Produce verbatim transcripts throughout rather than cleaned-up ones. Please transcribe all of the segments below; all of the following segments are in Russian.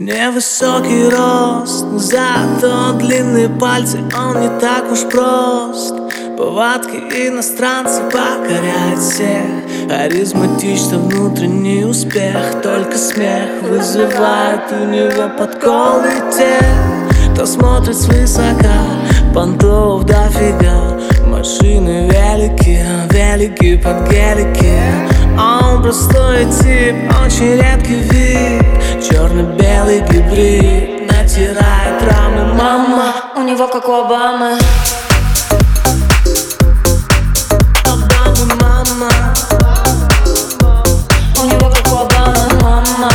Невысокий рост, зато длинные пальцы, он не так уж прост. Повадки иностранца покоряет всех. Харизматично внутренний успех, только смех вызывает у него подколы тех, кто смотрит свысока. Понтов дофига, машины велики, велики под гелики. Он простой тип, очень редкий вид, черно-белый гибрид, натирает рамы. Мама, у него как у Обамы. Обамы, мама. У него как у Обамы, мама.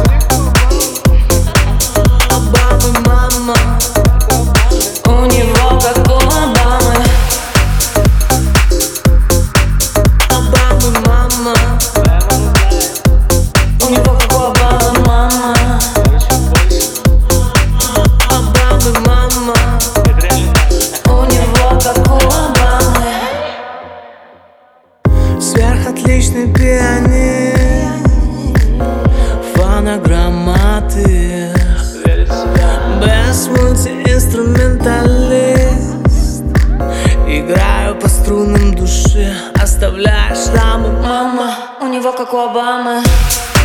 Обамы, мама. У него как у Обамы. Обамы, мама. У него как у Обамы, мама. Обамы, мама. У него как у Обамы. Сверхотличный пианист, фонограмматы, без мультиинструменталист. Играю по струнам души, оставляю шрамы. Мама, у него как у Обамы.